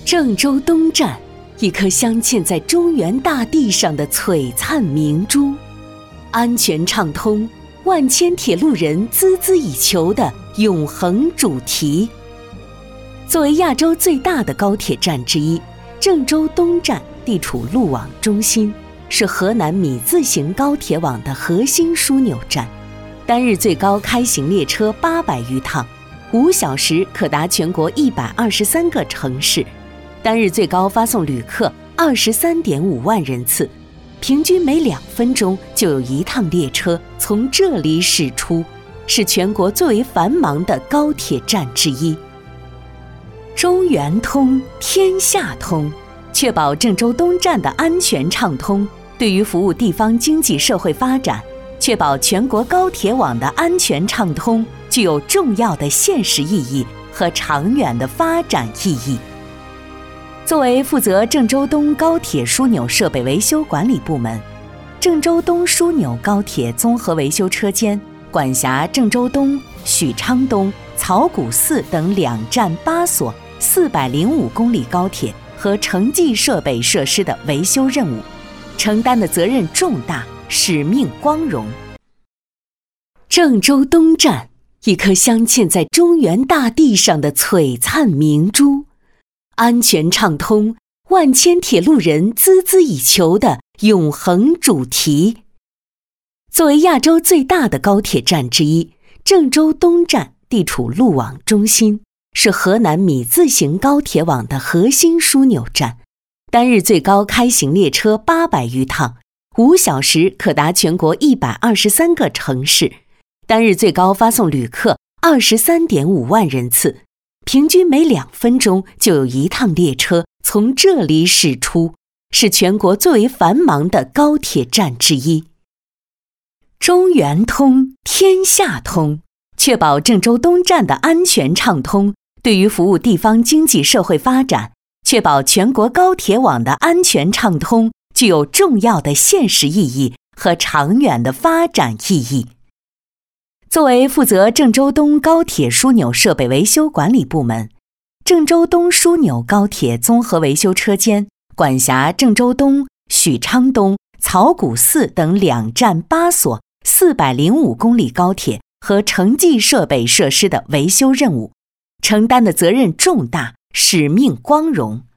郑州东站，一颗镶嵌在中原大地上的璀璨明珠，安全畅通，万千铁路人孜孜以求的永恒主题。作为亚洲最大的高铁站之一，郑州东站地处路网中心，是河南米字形高铁网的核心枢纽站，单日最高开行列车800余趟，5小时可达全国123个城市，单日最高发送旅客23.5万人次，平均每2分钟就有1趟列车从这里驶出，是全国最为繁忙的高铁站之一。中原通，天下通，确保郑州东站的安全畅通，对于服务地方经济社会发展，确保全国高铁网的安全畅通，具有重要的现实意义和长远的发展意义。作为负责郑州东高铁枢纽设备维修管理部门，郑州东枢纽高铁综合维修车间管辖郑州东、许昌东、草谷寺等2站8所405公里高铁和城际设备设施的维修任务，承担的责任重大，使命光荣。郑州东站，一颗镶嵌在中原大地上的璀璨明珠，安全畅通，万千铁路人孜孜以求的永恒主题。作为亚洲最大的高铁站之一，郑州东站地处路网中心，是河南米字形高铁网的核心枢纽站，单日最高开行列车800余趟，5小时可达全国123个城市，单日最高发送旅客23.5万人次，平均每2分钟就有1趟列车从这里驶出，是全国最为繁忙的高铁站之一。中原通，天下通，确保郑州东站的安全畅通，对于服务地方经济社会发展，确保全国高铁网的安全畅通，具有重要的现实意义和长远的发展意义。作为负责郑州东高铁枢纽设备维修管理部门，郑州东枢纽高铁综合维修车间管辖郑州东、许昌东、草谷寺等2站8所405公里高铁和城际设备设施的维修任务，承担的责任重大，使命光荣。